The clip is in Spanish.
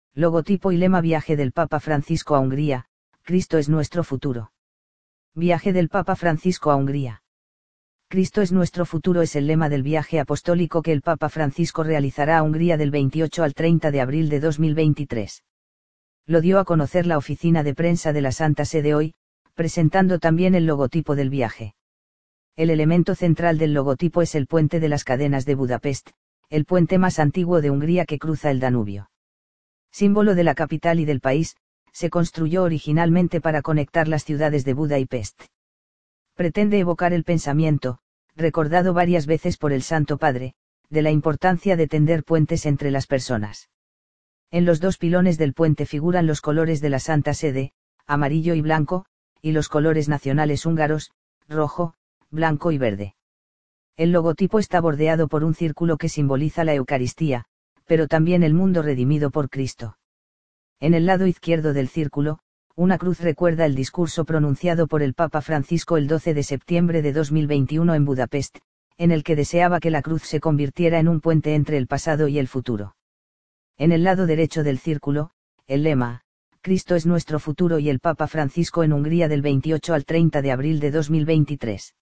Logotipo y lema: viaje del Papa Francisco a Hungría, Cristo es nuestro futuro. Viaje del Papa Francisco a Hungría. Cristo es nuestro futuro es el lema del viaje apostólico que el Papa Francisco realizará a Hungría del 28 al 30 de abril de 2023. Lo dio a conocer la oficina de prensa de la Santa Sede hoy, presentando también el logotipo del viaje. El elemento central del logotipo es el puente de las cadenas de Budapest, el puente más antiguo de Hungría que cruza el Danubio. Símbolo de la capital y del país, se construyó originalmente para conectar las ciudades de Buda y Pest. Pretende evocar el pensamiento, recordado varias veces por el Santo Padre, de la importancia de tender puentes entre las personas. En los dos pilones del puente figuran los colores de la Santa Sede, amarillo y blanco, y los colores nacionales húngaros, rojo, blanco y verde. El logotipo está bordeado por un círculo que simboliza la Eucaristía, pero también el mundo redimido por Cristo. En el lado izquierdo del círculo, una cruz recuerda el discurso pronunciado por el Papa Francisco el 12 de septiembre de 2021 en Budapest, en el que deseaba que la cruz se convirtiera en un puente entre el pasado y el futuro. En el lado derecho del círculo, el lema: Cristo es nuestro futuro y el Papa Francisco en Hungría del 28 al 30 de abril de 2023.